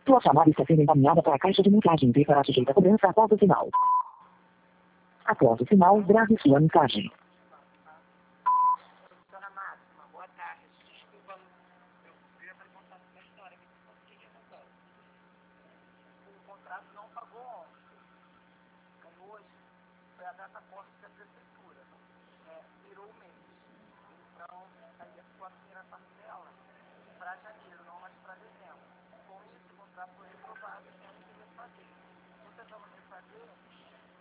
Sua chamada está sendo encaminhada para a caixa de mensagem e será sujeita a cobrança após o sinal. Após o sinal, grave sua mensagem. Dona Máxima, boa tarde. Desculpa, eu queria perguntar uma história que o que acontece? O contrato não pagou ontem. Aí hoje foi a data corte da prefeitura. Virou o mês. Então, aí ficou a primeira parcela para janeiro, não mais para dezembro. Com isso, o contrato foi reprovado e eu não queria fazer. Estou tentando refazer.